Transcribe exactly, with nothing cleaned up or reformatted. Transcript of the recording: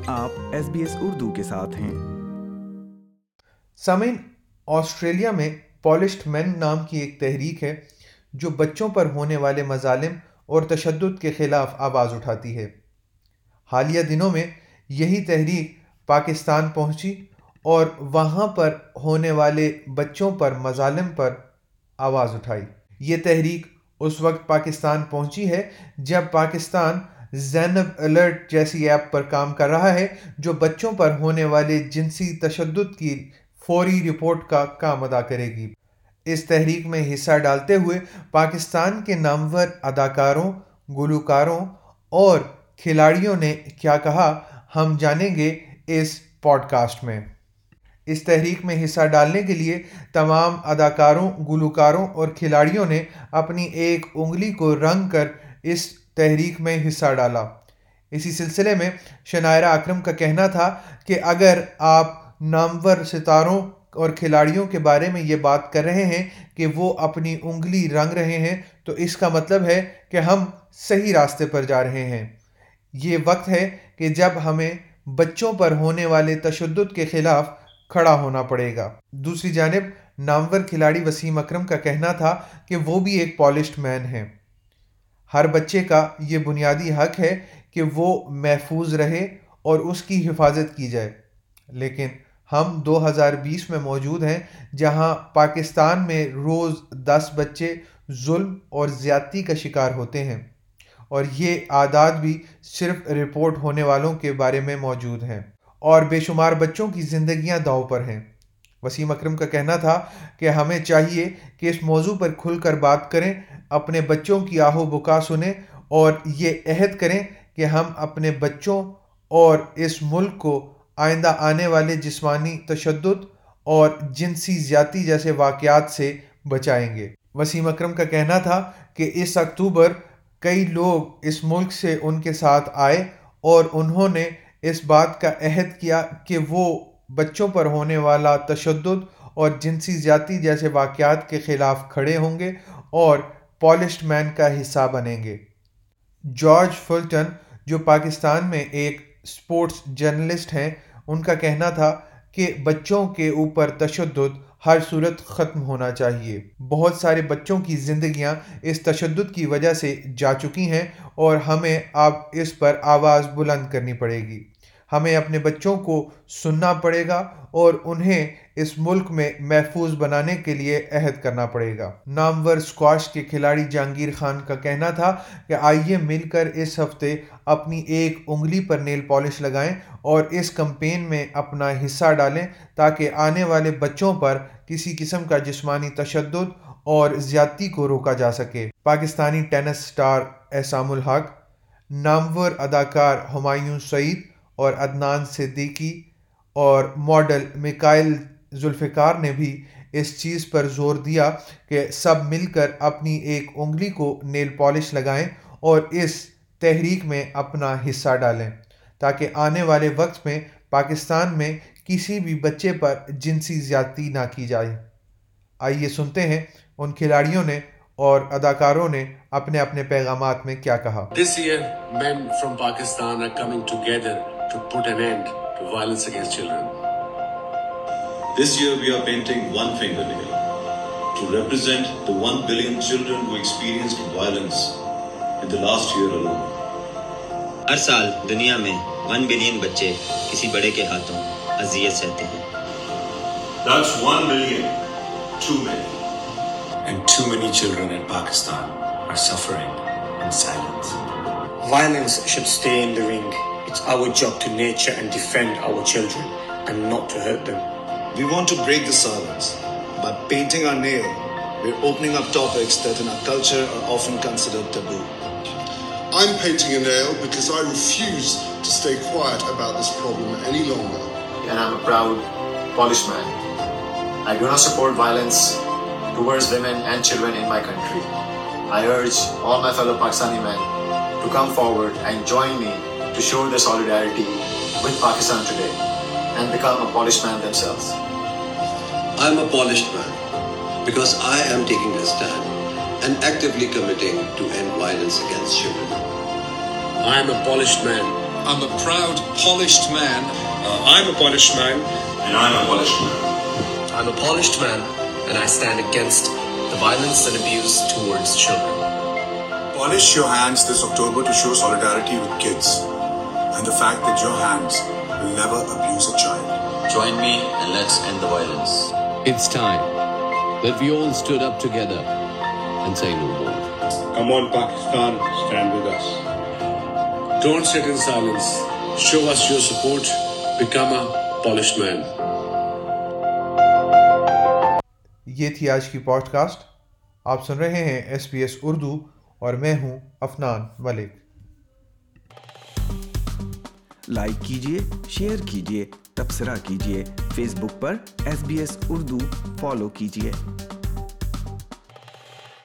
آپ S B S Urdu کے ساتھ ہیں۔ سامعین، آسٹریلیا میں پالشڈ مین نام کی ایک تحریک ہے جو بچوں پر ہونے والے مظالم اور تشدد کے خلاف آواز اٹھاتی ہے۔ حالیہ دنوں میں یہی تحریک پاکستان پہنچی اور وہاں پر ہونے والے بچوں پر مظالم پر آواز اٹھائی۔ یہ تحریک اس وقت پاکستان پہنچی ہے جب پاکستان زینب الرٹ جیسی ایپ پر کام کر رہا ہے جو بچوں پر ہونے والے جنسی تشدد کی فوری رپورٹ کا کام ادا کرے گی۔ اس تحریک میں حصہ ڈالتے ہوئے پاکستان کے نامور اداکاروں، گلوکاروں اور کھلاڑیوں نے کیا کہا، ہم جانیں گے اس پوڈ کاسٹ میں۔ اس تحریک میں حصہ ڈالنے کے لیے تمام اداکاروں، گلوکاروں اور کھلاڑیوں نے اپنی ایک انگلی کو رنگ کر اس تحریک میں حصہ ڈالا۔ اسی سلسلے میں شنائرہ اکرم کا کہنا تھا کہ اگر آپ نامور ستاروں اور کھلاڑیوں کے بارے میں یہ بات کر رہے ہیں کہ وہ اپنی انگلی رنگ رہے ہیں تو اس کا مطلب ہے کہ ہم صحیح راستے پر جا رہے ہیں۔ یہ وقت ہے کہ جب ہمیں بچوں پر ہونے والے تشدد کے خلاف کھڑا ہونا پڑے گا۔ دوسری جانب نامور کھلاڑی وسیم اکرم کا کہنا تھا کہ وہ بھی ایک پالشڈ مین ہیں۔ ہر بچے کا یہ بنیادی حق ہے کہ وہ محفوظ رہے اور اس کی حفاظت کی جائے، لیکن ہم دو ہزار بیس میں موجود ہیں جہاں پاکستان میں روز دس بچے ظلم اور زیادتی کا شکار ہوتے ہیں، اور یہ اعداد بھی صرف رپورٹ ہونے والوں کے بارے میں موجود ہیں، اور بے شمار بچوں کی زندگیاں داؤ پر ہیں۔ وسیم اکرم کا کہنا تھا کہ ہمیں چاہیے کہ اس موضوع پر کھل کر بات کریں، اپنے بچوں کی آہ و بکا سنیں اور یہ عہد کریں کہ ہم اپنے بچوں اور اس ملک کو آئندہ آنے والے جسمانی تشدد اور جنسی زیادتی جیسے واقعات سے بچائیں گے۔ وسیم اکرم کا کہنا تھا کہ اس اکتوبر کئی لوگ اس ملک سے ان کے ساتھ آئے اور انہوں نے اس بات کا عہد کیا کہ وہ بچوں پر ہونے والا تشدد اور جنسی زیادتی جیسے واقعات کے خلاف کھڑے ہوں گے اور پالشڈ مین کا حصہ بنیں گے۔ جارج فلٹن جو پاکستان میں ایک اسپورٹس جرنلسٹ ہیں، ان کا کہنا تھا کہ بچوں کے اوپر تشدد ہر صورت ختم ہونا چاہیے۔ بہت سارے بچوں کی زندگیاں اس تشدد کی وجہ سے جا چکی ہیں اور ہمیں اب اس پر آواز بلند کرنی پڑے گی۔ ہمیں اپنے بچوں کو سننا پڑے گا اور انہیں اس ملک میں محفوظ بنانے کے لیے عہد کرنا پڑے گا۔ نامور اسکواش کے کھلاڑی جہانگیر خان کا کہنا تھا کہ آئیے مل کر اس ہفتے اپنی ایک انگلی پر نیل پالش لگائیں اور اس کمپین میں اپنا حصہ ڈالیں تاکہ آنے والے بچوں پر کسی قسم کا جسمانی تشدد اور زیادتی کو روکا جا سکے۔ پاکستانی ٹینس اسٹار احسام الحق، نامور اداکار ہمایوں سعید اور عدنان صدیقی اور ماڈل میکائل ذوالفقار نے بھی اس چیز پر زور دیا کہ سب مل کر اپنی ایک انگلی کو نیل پالش لگائیں اور اس تحریک میں اپنا حصہ ڈالیں تاکہ آنے والے وقت میں پاکستان میں کسی بھی بچے پر جنسی زیادتی نہ کی جائے۔ آئیے سنتے ہیں ان کھلاڑیوں نے اور اداکاروں نے اپنے اپنے پیغامات میں کیا کہا۔ This year, men from Pakistan are coming together to put an end to violence against children. This year we are painting one fingernail to represent the one billion children who experienced violence in the last year alone. ہر سال دنیا میں one billion بچے کسی بڑے کے ہاتھوں اذیت سہتے ہیں۔ That's one million too many. And too many children in Pakistan are suffering in silence. Violence should stay in the ring. It's our job to nurture and defend our children and not to hurt them. We want to break the silence. By painting our nail, we're opening up topics that in our culture are often considered taboo. I'm painting a nail because I refuse to stay quiet about this problem any longer. And I'm a proud Polish man. I do not support violence towards women and children in my country. I urge all my fellow Pakistani men to come forward and join me to show their solidarity with Pakistan today and become a Polish man themselves. I'm a polished man because I am taking a stand and actively committing to end violence against children. I am a polished man I'm a proud, polished man. Uh, I'm a polished man. And I'm a polished man. I'm a polished man, and I stand against the violence and abuse towards children. Polish your hands this October to show solidarity with kids and the fact that your hands will never abuse a child. Join me and let's end the violence. It's time that we all stood up together and say no more. Come on, Pakistan, stand with us. Don't sit in silence. Show us your support. Become a polished man. یہ تھی آج کی pod cost. آپ سن رہے ہیں S B S Urdu اور میں ہوں افنان ملک. لائک کیجیے، شیئر کیجیے، تبصرہ کیجیے. فیس بک پر S B S Urdu follow کیجیے.